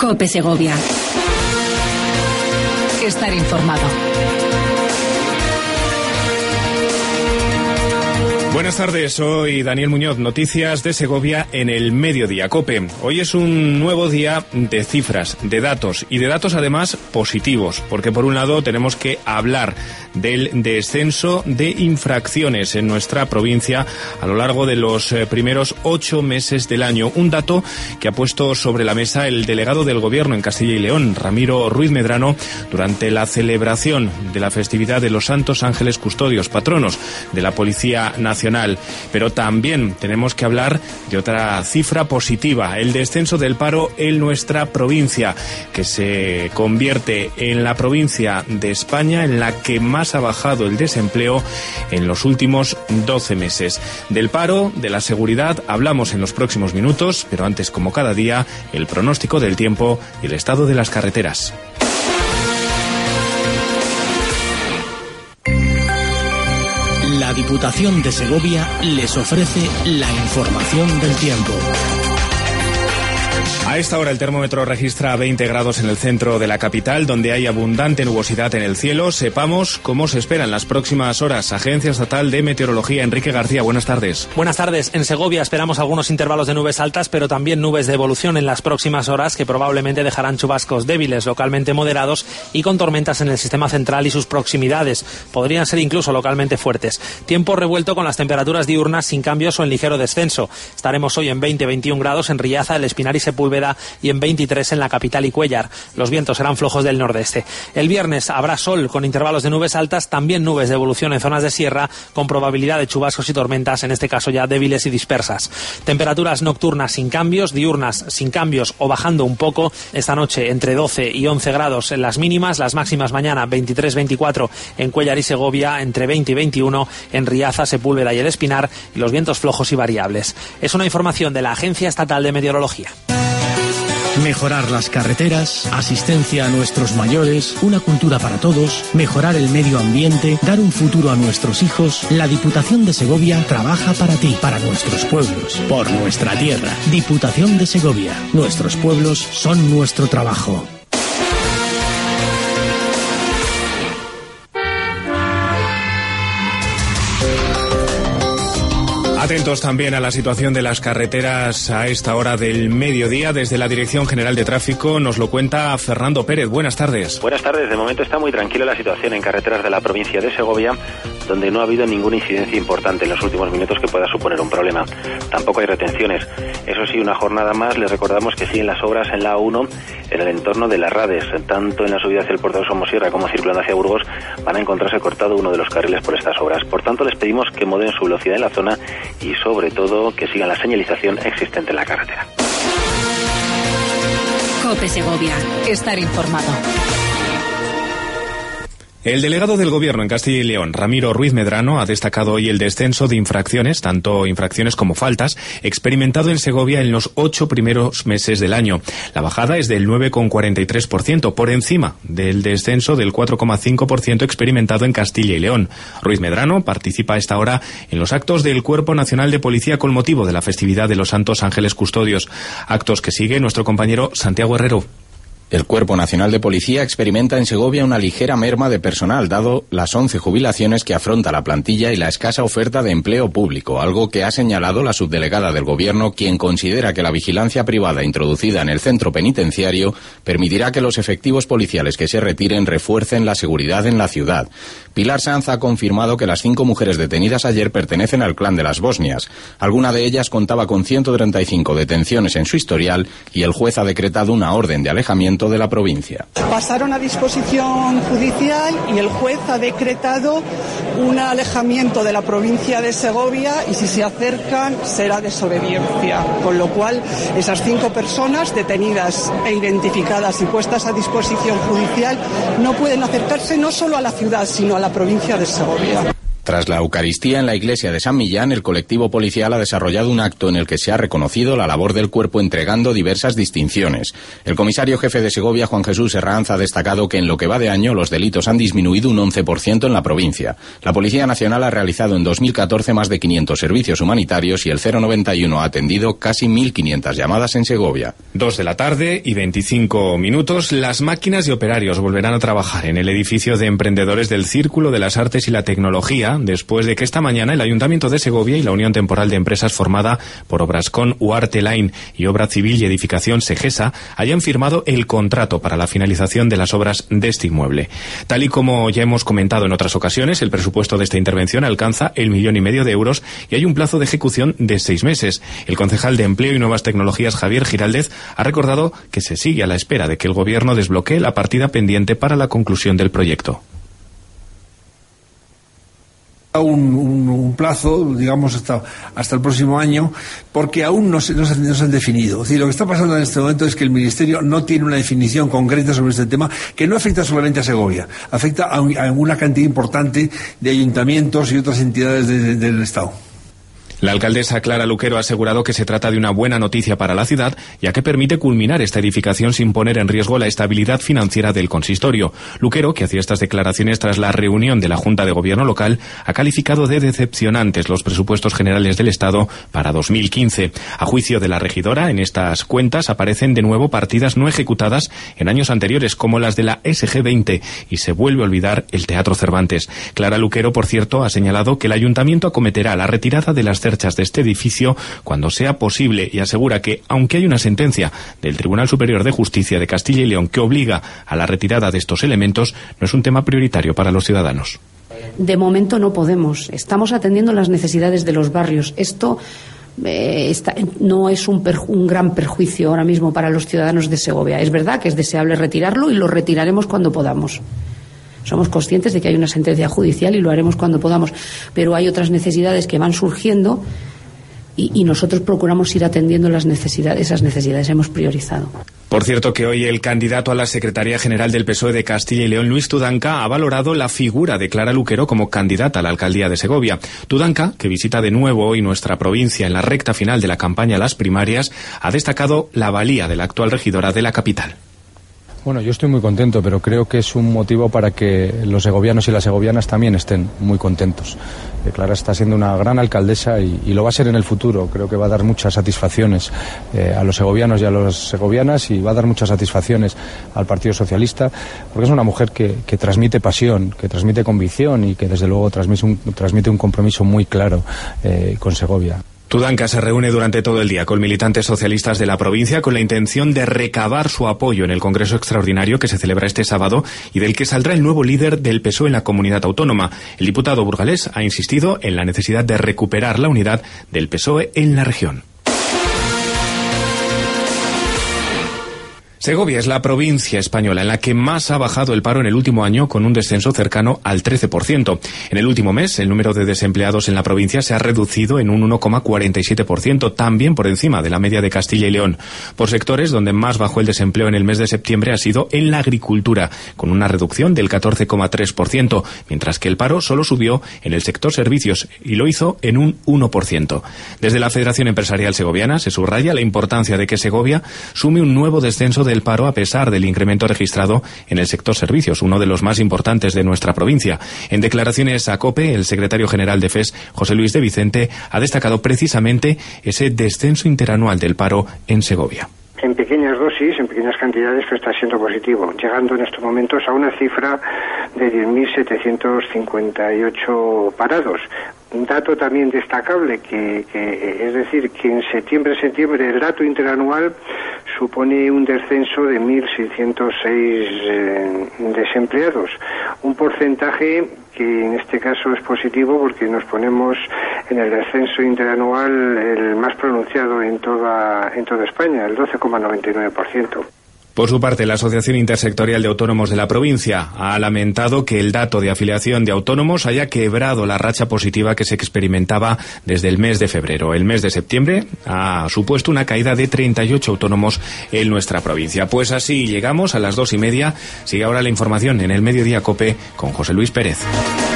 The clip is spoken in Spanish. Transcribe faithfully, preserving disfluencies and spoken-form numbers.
COPE Segovia. Estar informado. Buenas tardes, soy Daniel Muñoz, noticias de Segovia en el Mediodía COPE. Hoy es un nuevo día de cifras, de datos y de datos además positivos, porque por un lado tenemos que hablar del descenso de infracciones en nuestra provincia a lo largo de los primeros ocho meses del año, un dato que ha puesto sobre la mesa el delegado del Gobierno en Castilla y León, Ramiro Ruiz Medrano, durante la celebración de la festividad de los Santos Ángeles Custodios, patronos de la Policía Nacional. Pero también tenemos que hablar de otra cifra positiva, el descenso del paro en nuestra provincia, que se convierte en la provincia de España en la que más ha bajado el desempleo en los últimos doce meses. Del paro, de la seguridad, hablamos en los próximos minutos, pero antes, como cada día, el pronóstico del tiempo y el estado de las carreteras. La Diputación de Segovia les ofrece la información del tiempo. A esta hora el termómetro registra veinte grados en el centro de la capital, donde hay abundante nubosidad en el cielo. Sepamos cómo se esperan las próximas horas. Agencia Estatal de Meteorología, Enrique García, buenas tardes. Buenas tardes. En Segovia esperamos algunos intervalos de nubes altas, pero también nubes de evolución en las próximas horas que probablemente dejarán chubascos débiles, localmente moderados y con tormentas en el sistema central y sus proximidades. Podrían ser incluso localmente fuertes. Tiempo revuelto con las temperaturas diurnas sin cambios o en ligero descenso. Estaremos hoy en veinte a veintiún grados en Riaza, El Espinar y Sepúlveda, y en veintitrés en la capital y Cuéllar. Los vientos serán flojos del nordeste. El viernes habrá sol con intervalos de nubes altas, también nubes de evolución en zonas de sierra, con probabilidad de chubascos y tormentas, en este caso ya débiles y dispersas. Temperaturas nocturnas sin cambios, diurnas sin cambios o bajando un poco. Esta noche entre doce y once grados en las mínimas, las máximas mañana veintitrés a veinticuatro en Cuéllar y Segovia, entre veinte y veintiuno en Riaza, Sepúlveda y El Espinar, y los vientos flojos y variables. Es una información de la Agencia Estatal de Meteorología. Mejorar las carreteras, asistencia a nuestros mayores, una cultura para todos, mejorar el medio ambiente, dar un futuro a nuestros hijos. La Diputación de Segovia trabaja para ti, para nuestros pueblos, por nuestra tierra. Diputación de Segovia. Nuestros pueblos son nuestro trabajo. Atentos también a la situación de las carreteras a esta hora del mediodía. Desde la Dirección General de Tráfico nos lo cuenta Fernando Pérez. Buenas tardes. Buenas tardes. De momento está muy tranquila la situación en carreteras de la provincia de Segovia, donde no ha habido ninguna incidencia importante en los últimos minutos que pueda suponer un problema. Tampoco hay retenciones. Eso sí, una jornada más, les recordamos que siguen las obras en la A uno en el entorno de las Rades. Tanto en la subida hacia el puerto de Somosierra como circulando hacia Burgos van a encontrarse cortado uno de los carriles por estas obras. Por tanto, les pedimos que moderen su velocidad en la zona y sobre todo que sigan la señalización existente en la carretera. COPE Segovia. Estar informado. El delegado del Gobierno en Castilla y León, Ramiro Ruiz Medrano, ha destacado hoy el descenso de infracciones, tanto infracciones como faltas, experimentado en Segovia en los ocho primeros meses del año. La bajada es del nueve coma cuarenta y tres por ciento, por encima del descenso del cuatro coma cinco por ciento experimentado en Castilla y León. Ruiz Medrano participa a esta hora en los actos del Cuerpo Nacional de Policía con motivo de la festividad de los Santos Ángeles Custodios. Actos que sigue nuestro compañero Santiago Herrero. El Cuerpo Nacional de Policía experimenta en Segovia una ligera merma de personal, dado las once jubilaciones que afronta la plantilla y la escasa oferta de empleo público, algo que ha señalado la subdelegada del Gobierno, quien considera que la vigilancia privada introducida en el centro penitenciario permitirá que los efectivos policiales que se retiren refuercen la seguridad en la ciudad. Pilar Sanz ha confirmado que las cinco mujeres detenidas ayer pertenecen al clan de las Bosnias. Alguna de ellas contaba con ciento treinta y cinco detenciones en su historial y el juez ha decretado una orden de alejamiento de la provincia. Pasaron a disposición judicial y el juez ha decretado un alejamiento de la provincia de Segovia y si se acercan será desobediencia, con lo cual esas cinco personas detenidas e identificadas y puestas a disposición judicial no pueden acercarse no solo a la ciudad sino a la provincia de Segovia. Tras la Eucaristía en la iglesia de San Millán, el colectivo policial ha desarrollado un acto en el que se ha reconocido la labor del cuerpo entregando diversas distinciones. El comisario jefe de Segovia, Juan Jesús Herranz, ha destacado que en lo que va de año los delitos han disminuido un once por ciento en la provincia. La Policía Nacional ha realizado en dos mil catorce más de quinientos servicios humanitarios y el cero noventa y uno ha atendido casi mil quinientas llamadas en Segovia. Dos de la tarde y veinticinco minutos. Las máquinas y operarios volverán a trabajar en el edificio de emprendedores del Círculo de las Artes y la Tecnología, después de que esta mañana el Ayuntamiento de Segovia y la Unión Temporal de Empresas formada por Obrascon Uarte Line y Obra Civil y Edificación Segesa hayan firmado el contrato para la finalización de las obras de este inmueble. Tal y como ya hemos comentado en otras ocasiones, el presupuesto de esta intervención alcanza el millón y medio de euros y hay un plazo de ejecución de seis meses. El concejal de Empleo y Nuevas Tecnologías, Javier Giraldez, ha recordado que se sigue a la espera de que el Gobierno desbloquee la partida pendiente para la conclusión del proyecto. Un, un, un plazo, digamos, hasta, hasta el próximo año, porque aún no se, no, se, no se han definido. Es decir, lo que está pasando en este momento es que el Ministerio no tiene una definición concreta sobre este tema, que no afecta solamente a Segovia, afecta a, a una cantidad importante de ayuntamientos y otras entidades de, de, del Estado. La alcaldesa Clara Luquero ha asegurado que se trata de una buena noticia para la ciudad, ya que permite culminar esta edificación sin poner en riesgo la estabilidad financiera del consistorio. Luquero, que hacía estas declaraciones tras la reunión de la Junta de Gobierno local, ha calificado de decepcionantes los presupuestos generales del Estado para dos mil quince. A juicio de la regidora, en estas cuentas aparecen de nuevo partidas no ejecutadas en años anteriores, como las de la S G veinte, y se vuelve a olvidar el Teatro Cervantes. Clara Luquero, por cierto, ha señalado que el ayuntamiento acometerá la retirada de las cerchas de este edificio cuando sea posible y asegura que, aunque hay una sentencia del Tribunal Superior de Justicia de Castilla y León que obliga a la retirada de estos elementos, no es un tema prioritario para los ciudadanos. De momento no podemos. Estamos atendiendo las necesidades de los barrios. Esto eh, está, no es un, perju- un gran perjuicio ahora mismo para los ciudadanos de Segovia. Es verdad que es deseable retirarlo y lo retiraremos cuando podamos. Somos conscientes de que hay una sentencia judicial y lo haremos cuando podamos, pero hay otras necesidades que van surgiendo y, y nosotros procuramos ir atendiendo las necesidades, esas necesidades hemos priorizado. Por cierto que hoy el candidato a la Secretaría General del P S O E de Castilla y León, Luis Tudanca, ha valorado la figura de Clara Luquero como candidata a la alcaldía de Segovia. Tudanca, que visita de nuevo hoy nuestra provincia en la recta final de la campaña a las primarias, ha destacado la valía de la actual regidora de la capital. Bueno, yo estoy muy contento, pero creo que es un motivo para que los segovianos y las segovianas también estén muy contentos. Eh, Clara está siendo una gran alcaldesa y, y lo va a ser en el futuro. Creo que va a dar muchas satisfacciones eh, a los segovianos y a las segovianas y va a dar muchas satisfacciones al Partido Socialista, porque es una mujer que, que transmite pasión, que transmite convicción y que desde luego transmite un, transmite un compromiso muy claro eh, con Segovia. Tudanca se reúne durante todo el día con militantes socialistas de la provincia con la intención de recabar su apoyo en el Congreso Extraordinario que se celebra este sábado y del que saldrá el nuevo líder del P S O E en la comunidad autónoma. El diputado burgalés ha insistido en la necesidad de recuperar la unidad del P S O E en la región. Segovia es la provincia española en la que más ha bajado el paro en el último año, con un descenso cercano al trece por ciento. En el último mes, el número de desempleados en la provincia se ha reducido en un uno coma cuarenta y siete por ciento, también por encima de la media de Castilla y León. Por sectores, donde más bajó el desempleo en el mes de septiembre ha sido en la agricultura, con una reducción del catorce coma tres por ciento, mientras que el paro solo subió en el sector servicios y lo hizo en un uno por ciento. Desde la Federación Empresarial Segoviana se subraya la importancia de que Segovia sume un nuevo descenso de del paro a pesar del incremento registrado en el sector servicios, uno de los más importantes de nuestra provincia. En declaraciones a COPE, el secretario general de F E S, José Luis de Vicente, ha destacado precisamente ese descenso interanual del paro en Segovia. En pequeñas dosis, en pequeñas cantidades, que está siendo positivo, llegando en estos momentos a una cifra de diez mil setecientos cincuenta y ocho parados. Un dato también destacable, que, que es decir, que en septiembre-septiembre el dato interanual supone un descenso de mil seiscientos seis eh, desempleados. Un porcentaje que en este caso es positivo porque nos ponemos en el descenso interanual el más pronunciado en toda, en toda España, el doce coma noventa y nueve por ciento. Por su parte, la Asociación Intersectorial de Autónomos de la provincia ha lamentado que el dato de afiliación de autónomos haya quebrado la racha positiva que se experimentaba desde el mes de febrero. El mes de septiembre ha supuesto una caída de treinta y ocho autónomos en nuestra provincia. Pues así llegamos a las dos y media. Sigue ahora la información en el Mediodía COPE con José Luis Pérez.